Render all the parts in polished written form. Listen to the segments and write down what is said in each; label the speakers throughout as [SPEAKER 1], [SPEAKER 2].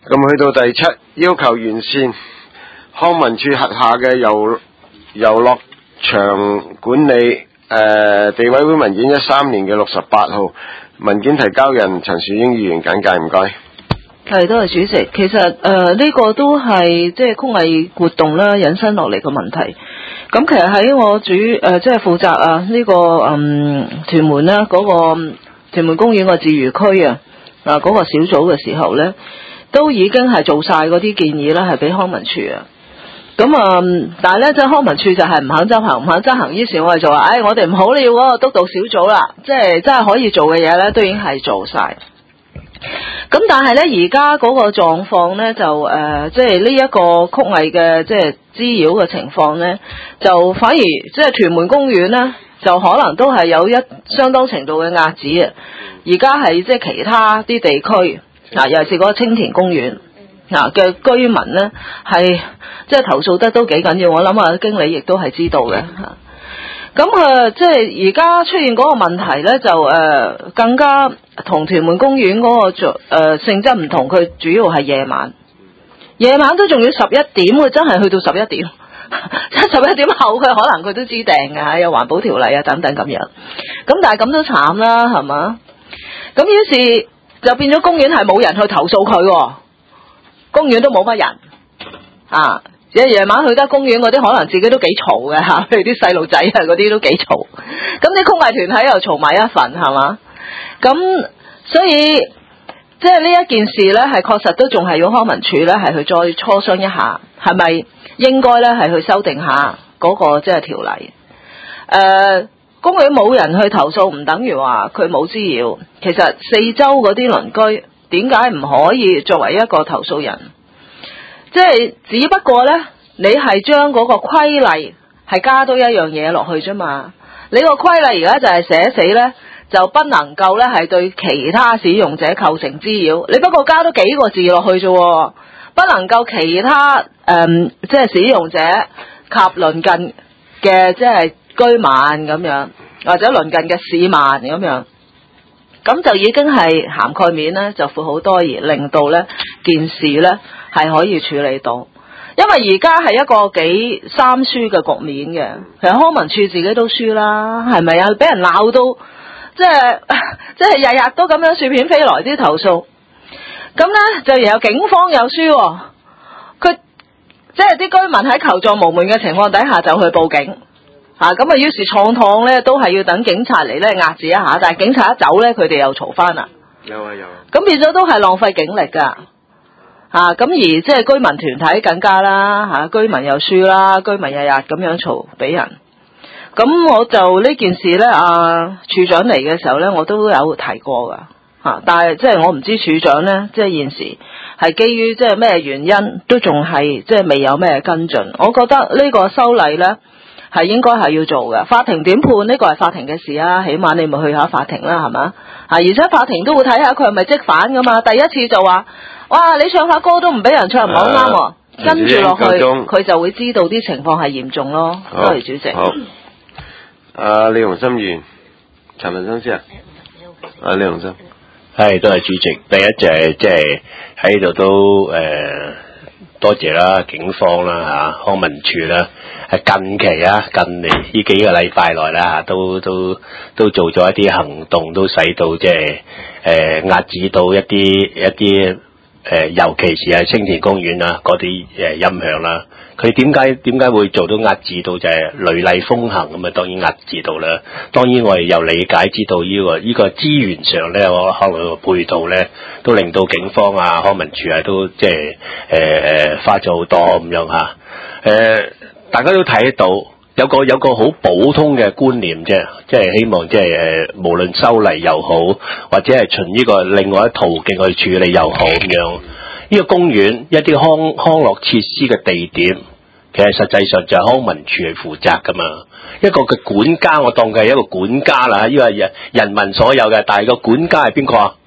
[SPEAKER 1] 咁去到第7，要求完善康文署轄下嘅遊樂場管理。地委會文件13年嘅68號文件提交人陳樹英議員簡介，唔該。
[SPEAKER 2] 係，多謝主席。其實呢個都係即係曲藝活動啦引申落嚟嘅問題。咁其實喺我即係負責呢個屯門啦嗰個屯門公園個自娛區嗰個小組嘅時候咧，都已經係做晒嗰啲建議啦，係俾康文署啊。咁但係咧，即係康文署就係唔肯執行，於是我哋就話，我哋唔好要嗰個督導小組啦，即係真係可以做嘅嘢咧，都已經係做晒。咁但係咧，而家嗰個狀況咧，就即係呢一個曲藝嘅即係滋擾嘅情況咧，就反而即係屯門公園咧，就可能都係有相當程度嘅壓制啊。而家係即係其他啲地區尤其是嗰個青田公園嘅居民咧，係即係投訴得都幾緊要，我諗經理亦都係知道嘅嚇。咁即係而家出現嗰個問題咧，就更加同屯門公園嗰個性質唔同，佢主要係夜晚都仲要11點，佢真係去到11點，即係11點後佢可能佢都知訂嘅，有環保條例等等咁樣。咁但係咁都慘啦，係嘛？咁於是就變咗公園係冇人去投訴佢，公園都冇乜人夜晚去得公園嗰啲可能自己都幾嘈嘅嚇，譬如啲細路仔嗰啲都幾嘈。咁啲曲藝團體又嘈埋一份，係嘛？咁所以即係呢一件事咧，係確實都仲係要康文署咧係去再磋商一下，係咪應該咧係去修訂下嗰個即係條例？公園冇人去投訴，唔等於話佢冇滋擾。其實四周嗰啲鄰居點解唔可以作為一個投訴人？即係只不過咧，你係將嗰個規例係加多一樣嘢落去啫嘛。你個規例而家就係寫死咧，就不能夠咧係對其他使用者構成滋擾。你不過加多幾個字落去啫，不能夠其他即係使用者及鄰近嘅即係居民咁樣，或者鄰近嘅市民咁樣。咁就已經係涵蓋面咧就闊好多，而令到咧件事咧係可以處理到。因為而家係一個幾三輸嘅局面嘅，其實康文署自己都輸啦，係咪啊？俾人鬧到即係日日都咁樣薯片飛來啲投訴，咁咧就然後警方又輸，佢即係啲居民喺求助無門嘅情況底下就去報警。咁於是創堂咧都係要等警察嚟咧壓制一下，但係警察一走咧，佢哋又嘈翻啦。有啊。咁變咗都係浪費警力㗎。咁而即係居民團體更加啦，居民又輸啦，居民日日咁樣嘈俾人。咁我就呢件事咧，處長嚟嘅時候咧，我都有提過㗎。但係即係我唔知處長咧，即係現時係基於即係咩原因，都仲係即係未有咩跟進。我覺得呢個修例咧，係應該係要做嘅，法庭點判呢個係法庭嘅事啊，起碼你咪去下法庭啦，係嘛？而且法庭都會睇下佢係咪即反噶嘛。第一次就話，哇，你唱下歌都唔俾人唱，唔好啱喎。跟住落去，佢就會知道啲情況係嚴重咯。多謝主席。
[SPEAKER 1] 好。李鴻心議員，陳文生先啊。李鴻心。
[SPEAKER 3] 係，多謝主席。第一就係即係喺度都多謝啦，警方啦康文署啦，近期近嚟呢幾個禮拜內啦都做咗一啲行動，都使到即係壓制到一啲尤其是係青田公園啦嗰啲音響啦。佢點解會做到壓制到就係雷厲風行咁啊？當然壓制到啦。當然我哋又理解知道呢個資源上咧，我可能個配套咧都令到警方康文署都即係花咗好多咁樣嚇。大家都睇得到有個好普通嘅觀念啫，即係希望即係無論修例又好，或者係循呢個另外一途徑去處理又好咁樣。呢個公園一啲康樂設施嘅地點，其實實際上就係康文署係負責噶嘛。一個嘅管家，我當佢係一個管家啦，呢個係人民所有嘅，但係個管家係邊個啊？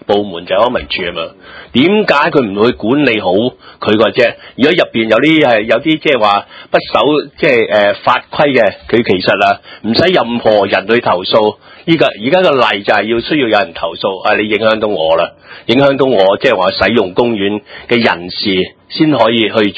[SPEAKER 3] 部門就係康文署啊嘛，點解佢唔去管理好佢個啫？如果入邊有啲即係話不守即係法規嘅，佢其實啊唔使任何人去投訴。而家個例就係需要有人投訴，你影響到我啦，影響到我即係話使用公園嘅人士先可以去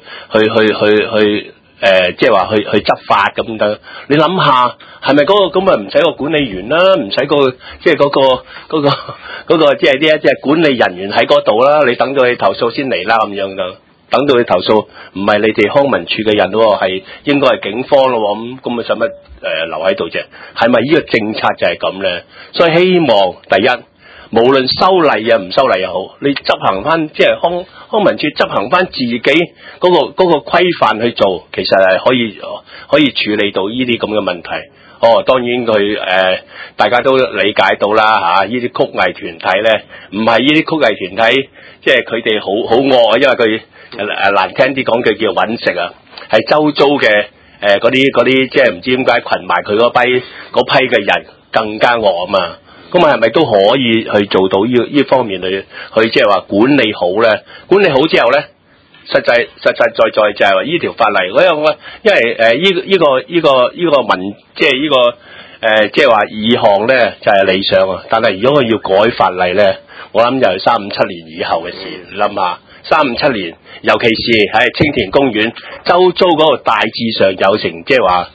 [SPEAKER 3] 即係話去執法咁樣。你諗下，係咪嗰個咁啊？唔使個管理員啦，唔使個即係嗰個即係即係管理人員喺嗰度啦。你等到你投訴先嚟啦，咁樣就等到你投訴，唔係你哋康文署嘅人喎，係應該係警方咯。咁啊使乜留喺度啫？係咪呢個政策就係咁咧？所以希望第一，無論修例啊唔修例又好，你執行翻即係康文署執行翻自己嗰個規範去做，其實係可以處理到呢啲咁嘅問題。當然佢大家都理解到啦嚇，呢啲曲藝團體咧，唔係呢啲曲藝團體，即係佢哋好惡啊，因為佢難聽啲講句叫揾食啊，係周遭嘅嗰啲即係唔知點解群埋佢嗰批嘅人更加惡啊嘛。咁係咪都可以去做到呢方面去即係話管理好咧？管理好之後咧，實在就係話呢條法例，因為呢個文即係呢個即係話議項咧就係理想啊，但係如果佢要改法例咧，我諗就係3、5、7年以後嘅事。你諗下3、5、7年，尤其是喺青田公園周遭嗰個大致上有成即係話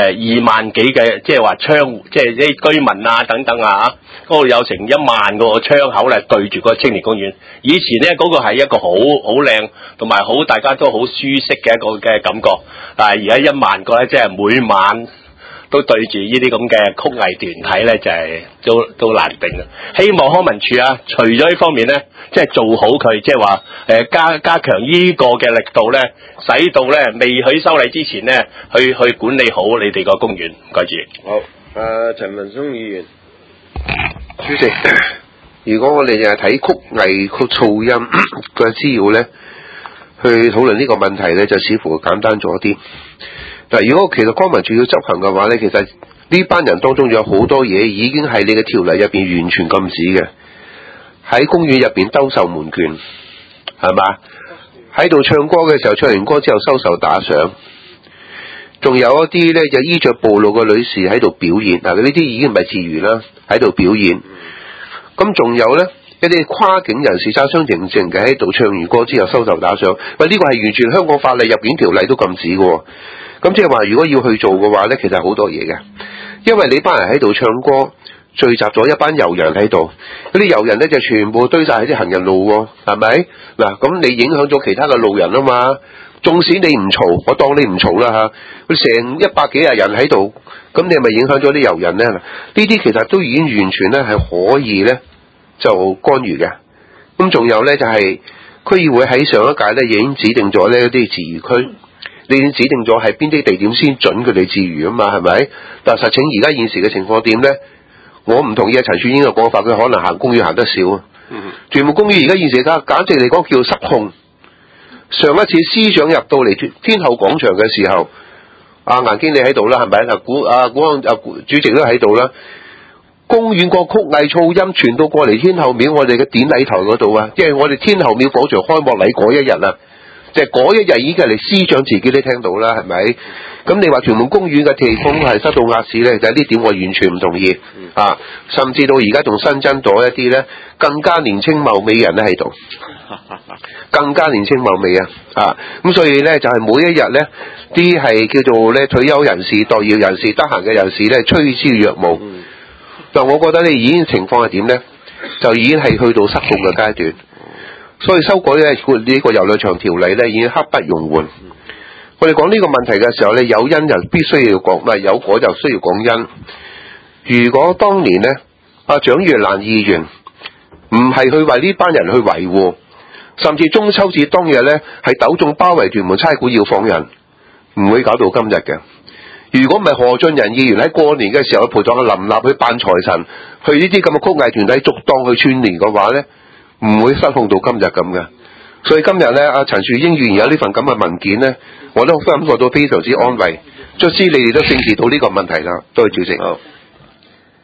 [SPEAKER 3] 2萬幾嘅即係話窗戶，即係啲居民啊等等啊，嗰度有成1萬個窗口咧對住嗰個青田公園。以前咧嗰個係一個好靚同埋好大家都好舒適嘅一個嘅感覺，但係而家1萬個咧，即係每晚都對住呢啲咁嘅曲藝團體咧，就係都難定啊！希望康文署啊，除咗呢方面咧，即係做好佢，即係話加強呢個嘅力度咧，使到咧未許修例之前咧，去管理好你哋個公園。唔該主席。
[SPEAKER 1] 好，陳文松議員，主席，如果我哋淨係睇曲藝噪音嘅資料咧，去討論呢個問題咧，就似乎簡單咗啲。嗱，如果其實康文署要執行嘅話咧，其實呢班人當中有好多嘢已經係你嘅條例入邊完全禁止嘅，喺公園入邊兜售門券，係嘛？喺度唱歌嘅時候，唱完歌之後收手打賞，仲有一啲咧就衣着暴露嘅女士喺度表演，嗱，呢啲已經唔係自娛啦，喺度表演。咁仲有咧一啲跨境人士揸雙程證嘅喺度唱完歌之後收手打賞，喂，呢個係完全香港法例入境條例都禁止嘅。咁即係話，如果要去做嘅話呢，其實好多嘢嘅，因為你班人喺度唱歌，聚集咗一班遊人喺度，嗰啲遊人呢就全部堆晒喺啲行人路喎，係咪？嗱，咁你影響咗其他嘅路人啊嘛。縱使你唔嘈，我當你唔嘈啦嚇，佢成100幾廿人喺度，咁你係咪影響咗啲遊人呢？呢啲其實都已經完全呢係可以呢就干預嘅。咁仲有呢，就係區議會喺上一屆呢已經指定咗呢一啲自娛區。你已經指定咗係邊啲地點先準佢哋自娛啊嘛，係咪？但係實情而家現時嘅情況點呢？我唔同意陳樹英嘅講法，佢可能行公園行得少啊。屯門公園而家現時簡直嚟講叫失控。上一次司長入到嚟天后廣場嘅時候，顏經理喺度啦，係咪？主席都喺度啦。公園個曲藝噪音傳到過嚟天后廟我哋嘅典禮台嗰度啊，即係我哋天后廟廣場開幕禮嗰一日啊。就係嗰一日已經係你司長自己都聽到啦，係咪？咁你話屯門公園嘅地方係塞到壓市咧，就係呢點我完全唔同意啊！甚至到而家仲新增咗一啲咧更加年青貌美人咧喺度，更加年青貌美啊！咁所以咧就係每一日咧啲係叫做咧退休人士、待業人士、得閒嘅人士咧趨之若鶩。但我覺得你已經情況係點咧？就已經係去到失控嘅階段。所以修改咧呢個遊樂場條例咧已經刻不容緩。我哋講呢個問題嘅時候咧，有因就必須要講，唔係有果就需要講因。如果當年咧阿蔣月蘭議員唔係去為呢班人去維護，甚至中秋節當日咧係斗眾包圍屯門差館要放人，唔會搞到今日嘅。如果唔係何俊仁議員喺過年嘅時候陪咗阿林立去扮財神，去呢啲咁嘅曲藝團體逐檔去串聯嘅話咧，唔會失控到今日咁嘅。所以今日咧，阿陳樹英議員有呢份咁嘅文件咧，我都感覺到非常之安慰。卒之你哋都正視到呢個問題啦。多謝主席。好，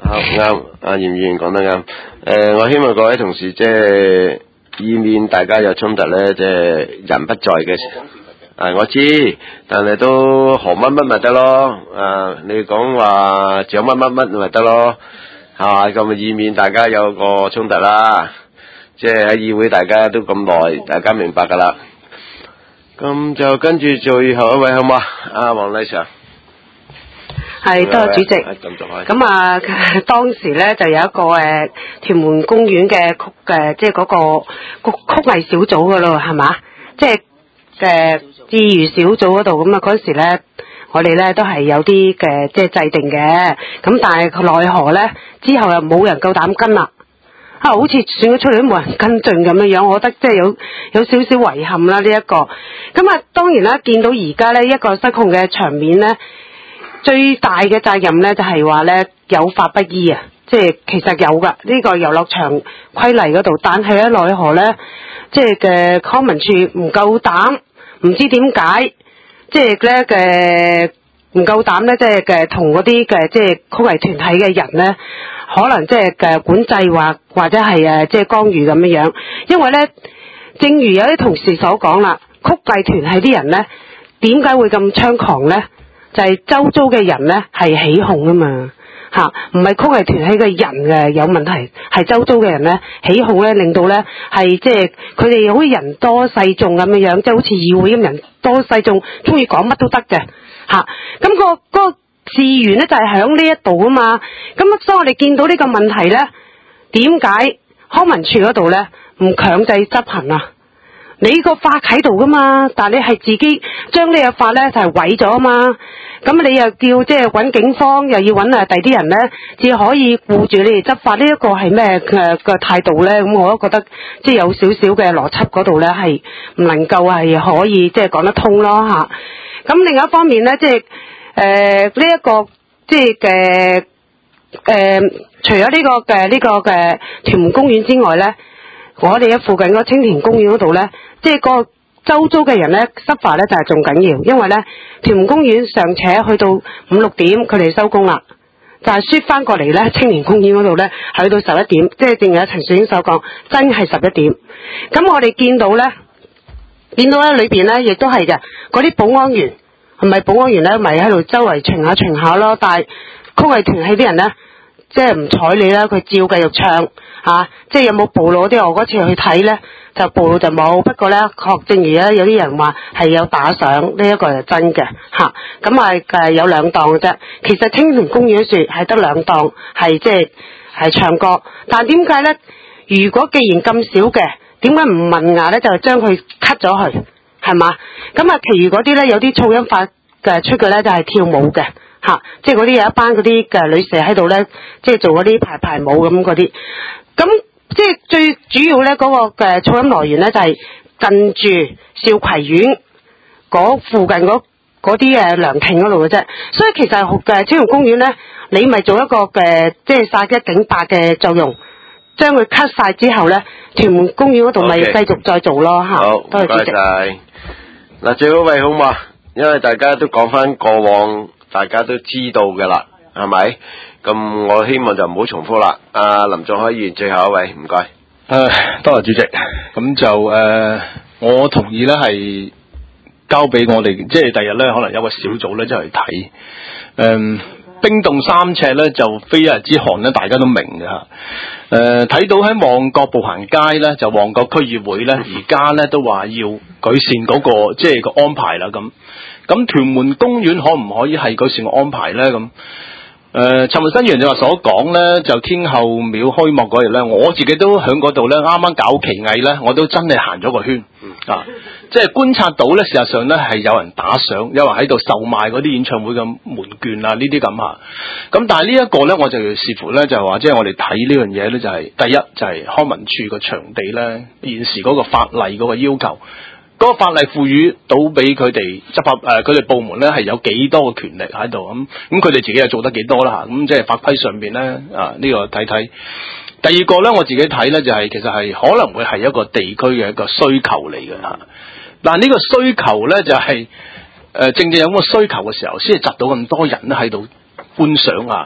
[SPEAKER 1] 好啱，阿嚴議員講得啱。我希望各位同事即係以免大家有衝突咧，即係人不在嘅時候。我知，但係都何乜乜咪得咯。你講話獎乜乜乜咪得咯，係嘛？咁以免大家有個衝突啦。即係喺議會大家都咁耐，大家明白㗎啦。咁就跟住最後一位好嘛？阿黃麗常。
[SPEAKER 4] 係，多謝主席。咁啊，當時咧就有一個屯門公園嘅即係嗰個曲藝小組噶咯，係嘛？即係志願小組嗰度，咁啊嗰時咧，我哋咧都係有啲嘅即係制定嘅，咁但係奈何咧之後又冇人夠膽跟啦。好似選咗出嚟都冇人跟進咁樣，我覺得即係有少少遺憾啦呢一個。咁啊，當然啦，見到而家咧一個失控嘅場面咧。最大嘅責任咧就係話咧有法不依啊，即係其實有噶呢個遊樂場規例嗰度，但係咧奈何咧即係嘅康文署唔夠膽，唔知點解，即係咧嘅唔夠膽咧，即係嘅同嗰啲嘅即係曲藝團體嘅人咧，可能即係嘅管制或者係即係干預咁樣樣，因為咧正如有啲同事所講啦，曲藝團體啲人咧點解會咁猖狂咧？就係周遭嘅人咧係起哄啊嘛嚇，唔係曲藝團體嘅人嘅有問題，係周遭嘅人咧起哄咧，令到咧係即係佢哋好似人多勢眾咁樣樣，即係好似議會咁人多勢眾，中意講乜都得嘅嚇。咁個事源咧就係喺呢一度啊嘛。咁所以我哋見到呢個問題咧，點解康文署嗰度咧唔強制執行啊？你個法喺度噶嘛，但係你係自己將呢個法咧就係毀咗啊嘛，咁你又叫即係揾警方，又要揾第啲人咧，至可以顧住你哋執法，呢一個係咩嘅態度咧？咁我都覺得即係有少少嘅邏輯嗰度咧係唔能夠係可以即係講得通咯嚇。咁另外一方面咧，即係呢一個即係除咗呢個嘅屯門公園之外咧，我哋喺附近嗰青田公園嗰度咧，即係個周遭嘅人咧執法咧就係仲緊要，因為咧屯門公園尚且去到5、6點佢哋收工啦，就係輸翻過嚟咧青田公園嗰度咧去到11點，即係正如陳樹英所講，真係11點。咁我哋見到咧裏邊咧亦都係嘅，嗰啲保安員係咪保安員咧咪喺度周圍巡下咯，但係曲藝團體啲人咧即係唔睬你啦，佢照繼續唱嚇，即係有冇暴露啲？我嗰次去睇咧，就暴露就冇。不過咧，確正如咧有啲人話係有打賞，呢一個係真嘅嚇。咁有2檔嘅啫。其實青田公園樹係得2檔，係即係唱歌。但點解咧？如果既然咁少嘅，點解唔問牙咧？就將佢 cut 咗佢，係嘛？咁其餘嗰啲咧有啲噪音發嘅出嘅咧就係跳舞嘅。即係嗰啲有一班嗰啲嘅女士喺度咧，即係做嗰啲排舞咁嗰啲。咁即係最主要咧嗰個嘅噪音來源咧就係近住兆葵苑嗰附近嗰啲涼亭嗰度嘅啫。所以其實嘅青田公園咧，你咪做一個嘅即係殺一儆百嘅作用，將佢 cut 晒之後咧，屯門公園嗰度咪繼續再做咯嚇。
[SPEAKER 1] 好，
[SPEAKER 4] 多謝主席。
[SPEAKER 1] 嗱，最好位好嘛，因為大家都講翻過往。大家都知道嘅啦，係咪？咁我希望就唔好重複啦。林仲海議員最後一位，唔該。
[SPEAKER 5] 多謝主席。咁就我同意咧，係交俾我哋，即係第日咧，可能有個小組咧，即係睇。冰凍3尺咧，就非一日之寒咧，大家都明嘅嚇。睇到喺旺角步行街咧，就旺角區議會咧，而家咧都話要改善嗰個即係個安排啦咁。咁屯門公園可唔可以係改善個安排咧？咁尋日新議員就話所講咧，就天后廟開幕嗰日咧，我自己都喺嗰度咧，啱啱搞奇藝咧，我都真係行咗個圈即係觀察到咧，事實上咧係有人打賞，有人喺度售賣嗰啲演唱會嘅門券啊，呢啲咁嚇。咁但係呢一個咧，我就要視乎咧，就係話即係我哋睇呢樣嘢咧，就係第一就係康文署個場地咧，現時嗰個法例嗰個要求。嗰個法例賦予到俾佢哋執法佢哋部門咧係有幾多嘅權力喺度咁佢哋自己又做得幾多啦嚇咁即係法規上邊咧呢個睇睇。第二個咧我自己睇咧就係其實係可能會係一個地區嘅一個需求嚟嘅嚇。但係呢個需求咧就係正正有咁嘅需求嘅時候，先係集到咁多人咧喺度觀賞啊。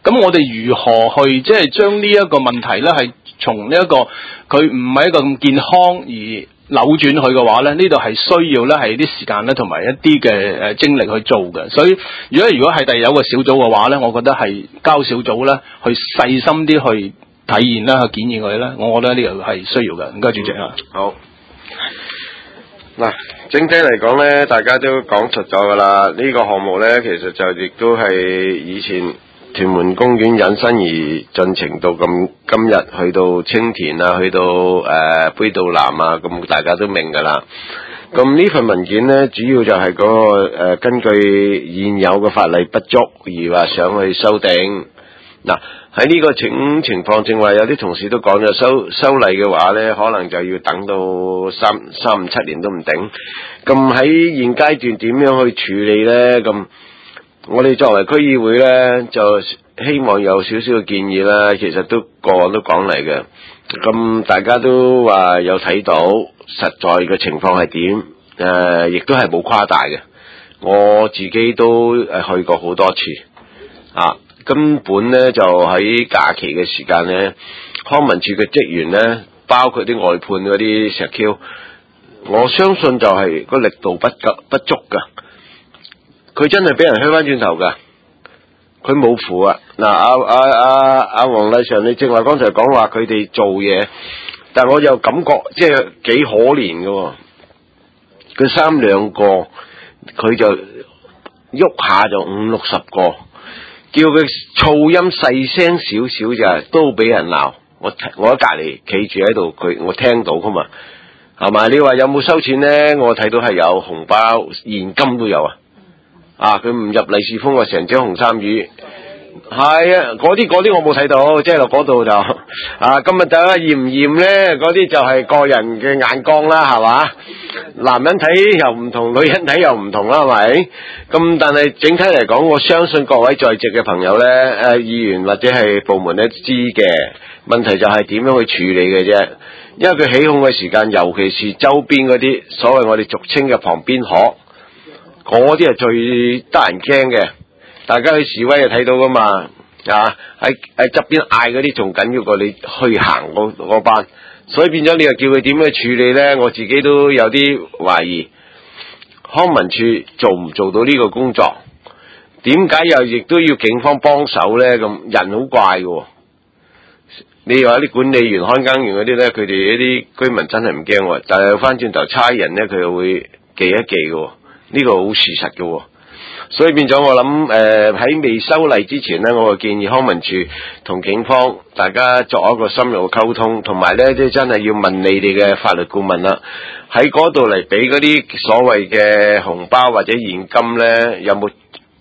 [SPEAKER 5] 咁我哋如何去即係將呢一個問題咧，係從呢一個佢唔係一個咁健康而扭轉佢嘅話咧，呢度係需要咧係啲時間咧同埋一啲嘅精力去做嘅。所以如果係第有個小組嘅話咧，我覺得係交小組咧去細心啲去體驗啦，去檢驗佢咧，我覺得呢個係需要嘅。唔該主席啊。
[SPEAKER 1] 好。嗱，整體嚟講咧，大家都講述咗噶啦。呢個項目咧，其實就亦都係以前屯門公園引申而進程到咁，今日去到青田啊，去到杯渡南啊，咁大家都明噶啦。咁呢份文件呢，主要就係嗰個根據現有嘅法例不足而話想去修訂。嗱，喺呢個情況正話有啲同事都講咗修例嘅話呢，可能就要等到三五七年都唔定。咁喺現階段點樣去處理呢？咁我哋作為區議會呢，就希望有少少嘅建議啦。其實都個個都講嚟嘅。咁大家都話有睇到實在嘅情況係點？亦都係冇誇大嘅。我自己都去過好多次啊。根本咧就喺假期嘅時間咧，康文署嘅職員咧，包括啲外判嗰啲石 Q， 我相信就係個力度不足噶，佢真係俾人推翻轉頭噶，佢冇符啊！嗱，阿黃麗祥，你正話剛才講話佢哋做嘢，但我又感覺即係幾可憐噶，佢3-2個，佢就喐下就50-60個。叫佢噪音細聲少少咋，都俾人鬧。我喺隔籬企住喺度，我聽到噶嘛，係嘛？你話有冇收錢咧？我睇到係有紅包、現金都有啊。佢唔入利是封啊，成張紅衫魚。係啊，嗰啲我冇睇到，即係落嗰度就今日大家驗唔驗咧？嗰啲就係個人嘅眼光啦，係嘛？男人睇又唔同，女人睇又唔同啦，係咪？咁但係整體嚟講，我相信各位在席嘅朋友咧，議員或者係部門咧知嘅問題就係點樣去處理嘅啫。因為佢起哄嘅時間，尤其是周邊嗰啲所謂我哋俗稱嘅旁邊河，嗰啲係最得人驚嘅。大家去示威就睇到噶嘛，喺側邊嗌嗰啲仲緊要過你去行嗰班，所以變咗你又叫佢點樣處理呢？我自己都有啲懷疑，康文署做唔做到呢個工作？點解又亦都要警方幫手呢？咁人好怪嘅，你話啲管理員、看更員嗰啲呢，佢哋一啲居民真係唔驚，但係翻轉頭差人呢，佢又會記一記嘅，呢個好事實嘅。所以變咗我諗喺未修例之前呢，我建議康文署同警方大家作一個深入嘅溝通，同埋呢即係真係要問你哋嘅法律顧問啦，喺嗰度嚟俾嗰啲所謂嘅紅包或者現金呢，有冇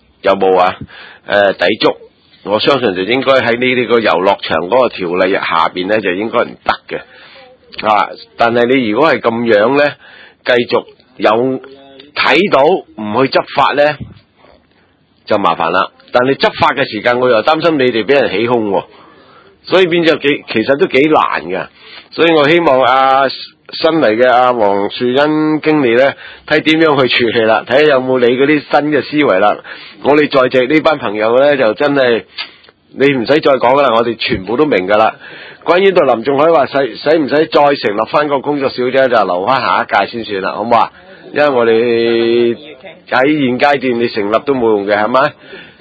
[SPEAKER 1] 抵觸？我相信就應該喺呢啲個遊樂場嗰個條例下邊呢，就應該唔得嘅。但係你如果係咁樣呢，繼續有睇到唔去執法呢，就麻煩啦。但係執法嘅時間，我又擔心你哋俾人起哄，所以變咗其實都幾難㗎。所以我希望新嚟嘅黃樹欣經理呢，睇點樣去處理啦，睇下有冇你嗰啲新嘅思維啦。我哋在席呢班朋友呢，就真係你唔使再講啦，我哋全部都明㗎啦。關於到林仲海話使唔使再成立翻個工作小姐，就留翻下一屆先算啦，好唔好啊？因為我哋喺現階段你成立都冇用嘅，係咪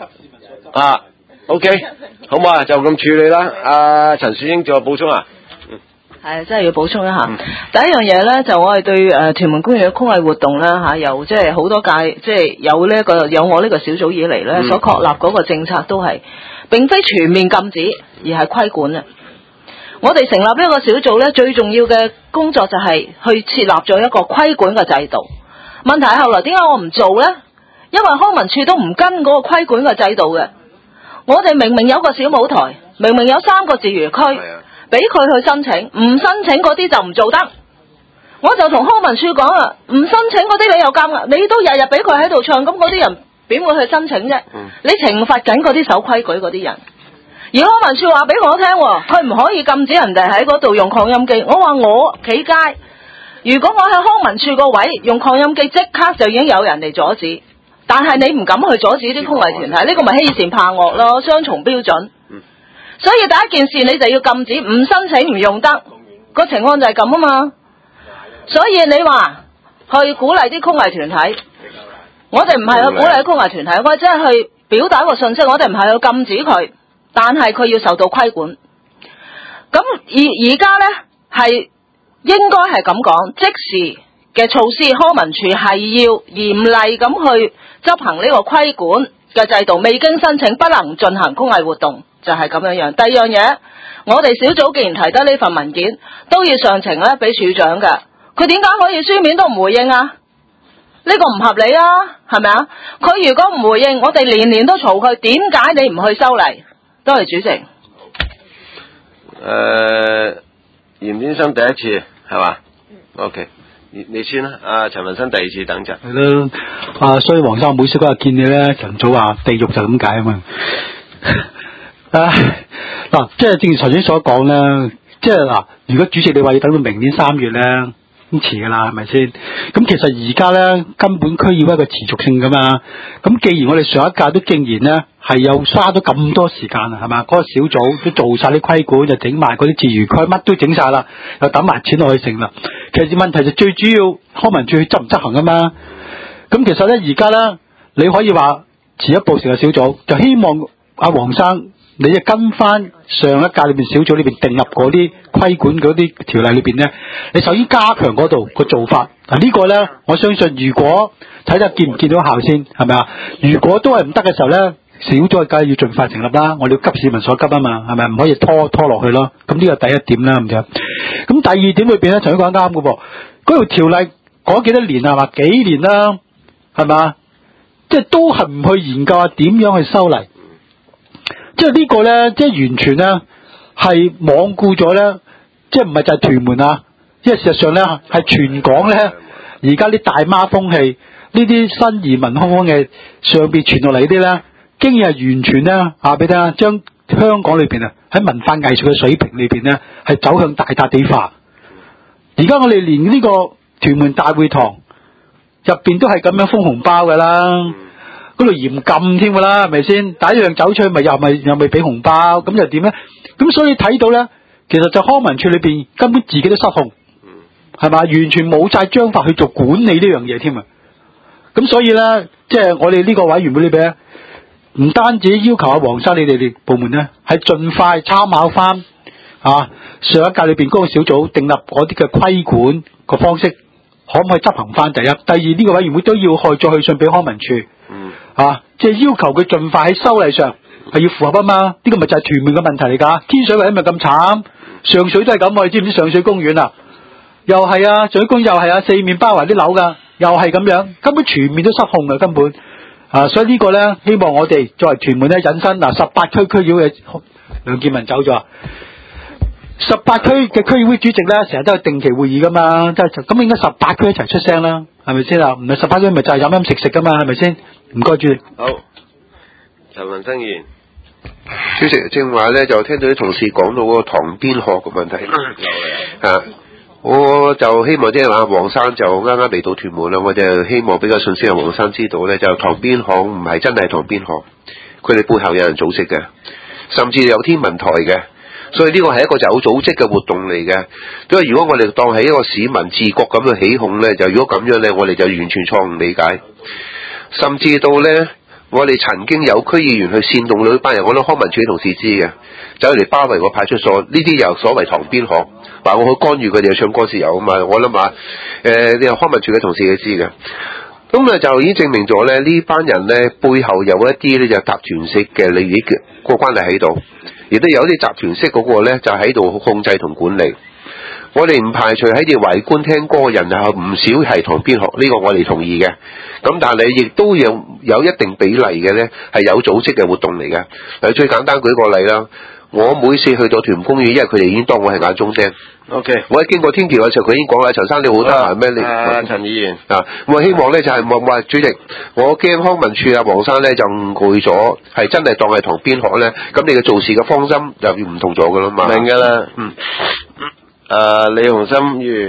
[SPEAKER 1] ？OK， 好唔好啊？就咁處理啦。陳樹英仲有補充啊？
[SPEAKER 2] 係，真係要補充一下。第一樣嘢咧，就我哋對屯門公園嘅曲藝活動啦由即係好多屆，即係有我呢個小組以嚟咧，所確立嗰個政策都係並非全面禁止，而係規管啊。我哋成立呢個小組咧，最重要嘅工作就係去設立咗一個規管嘅制度。問題係後來點解我唔做咧？因為康文署都唔跟嗰個規管嘅制度嘅。我哋明明有個小舞台，明明有3個自娛區，俾佢去申請，唔申請嗰啲就唔做得。我就同康文署講啊，唔申請嗰啲你又監啊，你都日日俾佢喺度唱，咁嗰啲人點會去申請啫？你懲罰緊嗰啲守規矩嗰啲人。而康文署話俾我聽，佢唔可以禁止人哋喺嗰度用擴音機。我話我企街，如果我喺康文署個位用擴音機，即刻就已經有人嚟阻止。 但係你唔敢去阻止啲空藝團體，呢個咪欺善怕惡咯，雙重標準。所以第一件事你就要禁止，唔申請唔用得，個情況就係咁啊嘛。所以你話去鼓勵啲空藝團體，我哋唔係去鼓勵空藝團體，我哋只係去表達一個信息，我哋唔係去禁止佢，但係佢要受到規管。咁而家呢，係應該係咁講，即時嘅措施，康文署係要嚴厲咁去執行呢個規管嘅制度，未經申請不能進行空藝活動，就係咁樣樣。第二樣嘢，我哋小組既然提得呢份文件，都要上呈咧俾處長嘅，佢點解可以書面都唔回應啊？呢個唔合理啊，係咪啊？佢如果唔回應，我哋年年都嘈佢，點解你唔去修例？多謝主席。
[SPEAKER 1] 嚴先生第一次係嘛 ？OK， 你先啦。阿陳文生第二次等陣。
[SPEAKER 6] 係咯，所以黃生每次嗰日見你咧，晨早話地獄就咁解啊嘛。嗱，即係正如頭先所講咧，即係嗱，如果主席你話要等到明年3月咧，咁遲噶啦，係咪先？咁其實而家咧根本區議會一個持續性噶嘛。咁既然我哋上一屆都竟然咧係有花咗咁多時間啊，係嘛？嗰個小組都做晒啲規管，就整埋嗰啲自娛區，乜都整晒啦，又抌埋錢落去成啦。其實問題就最主要康文署去執唔執行啊嘛。咁其實咧而家咧，你可以話遲一步成個小組，就希望阿黃生你就跟翻上一屆裏邊小組裏邊訂立嗰啲規管嗰啲條例裏邊咧，你首先加強嗰度個做法。呢個咧，我相信如果睇下見唔見到效先，係咪啊？如果都係唔得嘅時候咧，小組梗係要盡快成立啦。我哋要急市民所急啊嘛，係咪？唔可以拖落去咯。咁呢個第一點啦，咁樣。咁第二點裏邊咧，頭先講得啱嘅噃，嗰條條例講幾多年啊？話幾年啦，係嘛？即係都係唔去研究下點樣去修例。即係呢個咧，即係完全咧係罔顧咗咧，即係唔係就係屯門啊？因為事實上咧係全港咧，而家啲大媽風氣，呢啲新移民空嘅上邊傳落嚟啲咧，竟然係完全咧俾大家將香港裏邊啊喺文化藝術嘅水平裏邊咧係走向大笪地化。而家我哋連呢個屯門大會堂入邊都係咁樣封紅包噶啦。嗰度嚴禁添㗎啦，係咪先？第一樣走出去咪又咪俾紅包，咁又點咧？咁所以睇到咧，其實就康文署裏邊根本自己都失控，係嘛？完全冇晒章法去做管理呢樣嘢添啊！咁所以咧，即係我哋呢個委員會裏邊咧，唔單止要求阿黃生你哋部門咧，係盡快參考翻上一屆裏邊嗰個小組訂立嗰啲嘅規管個方式，可唔可以執行翻？第一，第二呢個委員會都要再去信俾康文署。即係要求佢盡快喺修例上係要符合啊嘛，呢個咪就係屯門嘅問題嚟㗎。天水圍咪咁慘，上水都係咁，你知唔知上水公園啊？又係啊，上水公園又係啊，四面包圍啲樓㗎，又係咁樣，根本全面都失控㗎根本。所以呢個咧，希望我哋作為屯門咧引申18區區議會嘅梁建文走咗，18區嘅區議會主席咧成日都有定期會議㗎嘛，即係咁應該18區一齊出聲啦，係咪先啊？唔係18區咪就係飲飲食食㗎嘛，係咪先？唔該主席。
[SPEAKER 1] 好，陳文生議員。
[SPEAKER 7] 主席正話咧，就聽到啲同事講到嗰個塘邊鶴嘅問題。我就希望即係話黃生就啱啱嚟到屯門啦，我就希望俾個信息阿黃生知道咧，就塘邊鶴唔係真係塘邊鶴，佢哋背後有人組織嘅，甚至有天文台嘅。所以呢個係一個有組織嘅活動嚟嘅。因為如果我哋當係一個市民自覺咁去起哄咧，就如果咁樣咧，我哋就完全錯誤理解。甚至到咧，我哋曾經有區議員去煽動呢班人，我諗康文署同事知嘅，走嚟包圍個派出所，呢啲又所謂塘邊鶴，話我去干預佢哋唱歌自由啊嘛，我諗下，你有康文署嘅同事佢知嘅，咁就已經證明咗咧，呢班人咧背後有一啲咧就集團式嘅利益嘅個關係喺度，亦都有啲集團式嗰個咧就喺度控制同管理。我哋唔排除喺啲圍觀聽歌嘅人係唔少係塘邊鶴，呢個我哋同意嘅。咁但係亦都有一定比例嘅咧係有組織嘅活動嚟嘅。最簡單舉個例啦，我每次去到屯門公園，因為佢哋已經當我係眼中釘。
[SPEAKER 1] OK，
[SPEAKER 7] 我喺經過天橋嘅時候，佢已經講啦，陳生你好得閒咩？你
[SPEAKER 1] 陳議員
[SPEAKER 7] 我希望咧就係話主席，我驚康文署黃生咧就誤會咗，係真係當係塘邊鶴咧，咁你嘅做事嘅方針就要唔同咗噶啦嘛。
[SPEAKER 1] 明㗎啦。李鴻心議員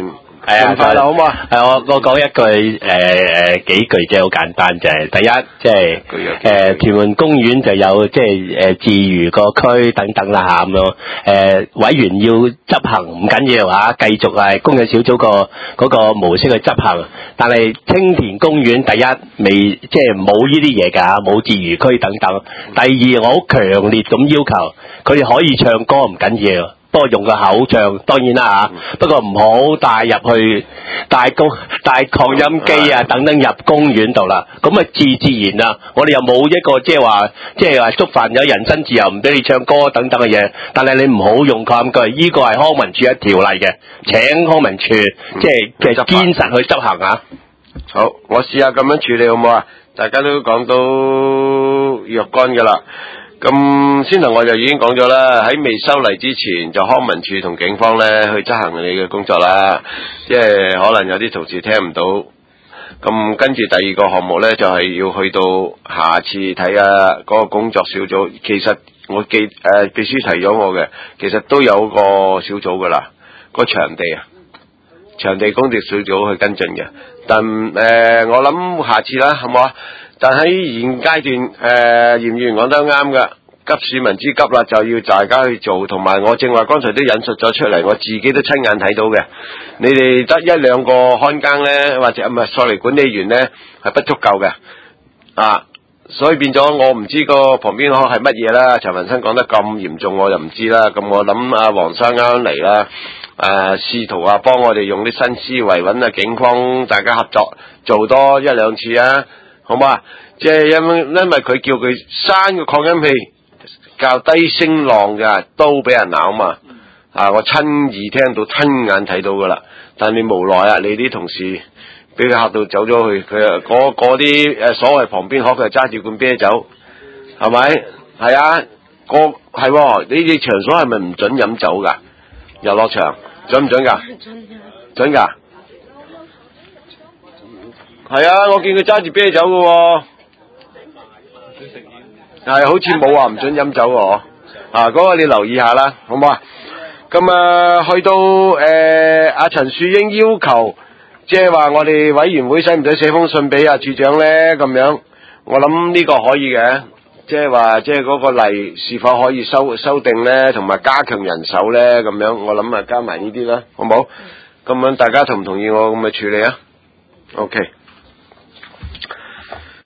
[SPEAKER 1] 盡快啦，好嘛？
[SPEAKER 3] 我講一句幾句即係好簡單，就係第一即係屯門公園就有即係自娛個區等等啦嚇咁樣委員要執行唔緊要嚇，繼續係公園小組嗰個模式去執行，但係青田公園第一未即係冇呢啲嘢㗎，冇自娛區等等。第二我好強烈咁要求佢哋可以唱歌唔緊要。不過用個口唱，當然啦嚇。不過唔好帶入去帶擴音機啊等等入公園度啦。咁啊自然啦，我哋又冇一個即係話觸犯咗人身自由，唔俾你唱歌等等嘅嘢。但係你唔好用擴音機，呢個係康文署一條例嘅，請康文署即係堅實去執行啊。
[SPEAKER 1] 好，我試下咁樣處理好唔好啊？大家都講到若干㗎啦。咁先頭我就已經講咗啦，喺未修例之前就康文署同警方咧去執行你嘅工作啦，即係可能有啲同事聽唔到。咁跟住第二個項目咧就係要去到下次睇下嗰個工作小組，其實我秘書提咗我嘅，其實都有個小組噶啦，個場地工作小組去跟進嘅。但我諗下次啦，好唔好啊？但喺現階段，嚴議員講得啱㗎，急市民之急啦，就要大家去做。同埋我正話剛才都引述咗出嚟，我自己都親眼睇到嘅。你哋得一兩個看更呢，或者唔係管理員呢，係不足夠嘅啊，所以變咗我唔知個旁邊係乜嘢啦。陳文生講得咁嚴重，我就唔知啦。咁我諗阿黃生啱啱嚟啦，試圖幫我哋用啲新思維揾警方大家合作做多一兩次啊！好嘛？即係因為佢叫佢閂個擴音器較低聲浪嘅，都俾人鬧嘛。我親耳聽到、親眼睇到噶啦。但你無奈啊，你啲同事俾佢嚇到走咗去，佢嗰啲所謂旁邊佢揸住罐啤酒，係咪？係啊，係呢啲場所係咪唔準飲酒㗎？遊樂場準唔準㗎？準㗎。係啊，我見佢揸住啤酒嘅喎，係好似冇話唔准飲酒喎，嗰個你留意下啦，好唔好啊？咁去到阿陳樹英要求，即係話我哋委員會使唔使寫封信俾阿處長咧？咁樣，我諗呢個可以嘅，即係話即係嗰個例是否可以修訂咧，同埋加強人手咧？咁樣，我諗加埋呢啲啦，好唔好？咁樣大家同唔同意我咁嘅處理啊？OK。